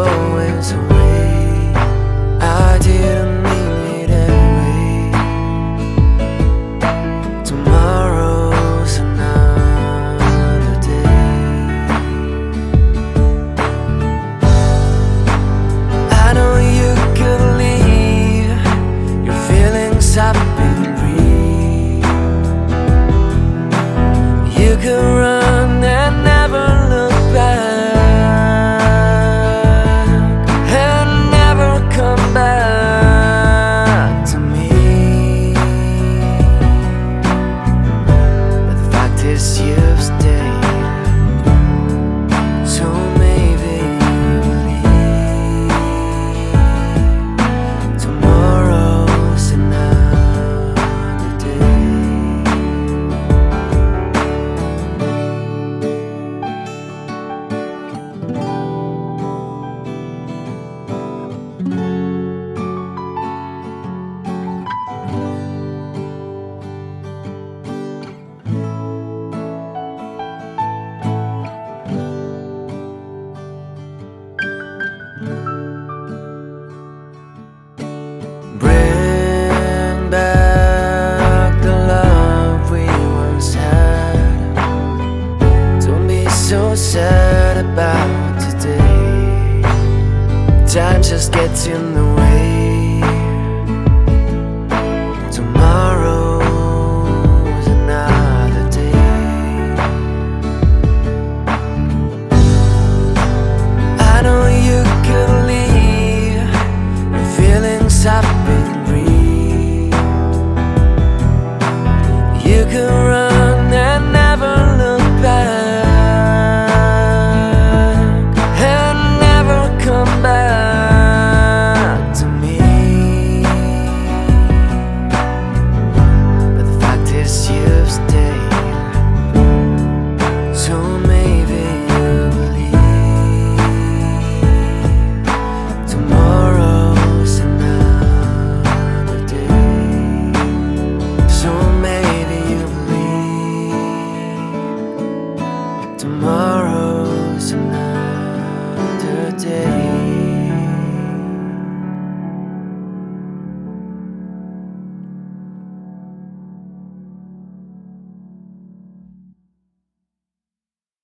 always away. I didn't mean it anyway. Tomorrow's another day. I know you could leave, your feelings have been breathed. You could run and never look back. You've stayed, so maybe you leave. Tomorrow's another day. Bring back the love we once had. Don't be so sad about today. Time just gets in the way.